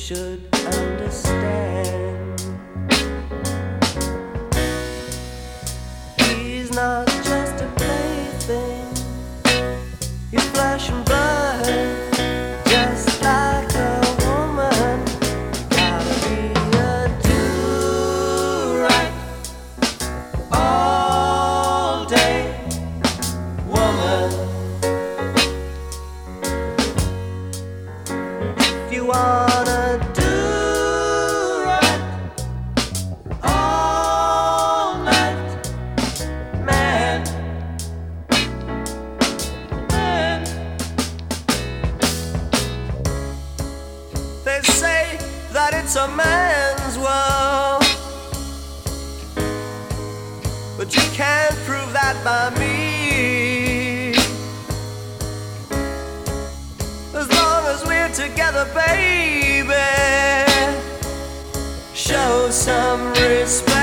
should understand. He's not just a plaything, he's flesh and blood, just like a woman. Gotta be a do-right all day woman. If you wanna do right all night, man, man. They say that it's a man's world, but you can't prove that by me. As long as we're together, baby, show some respect.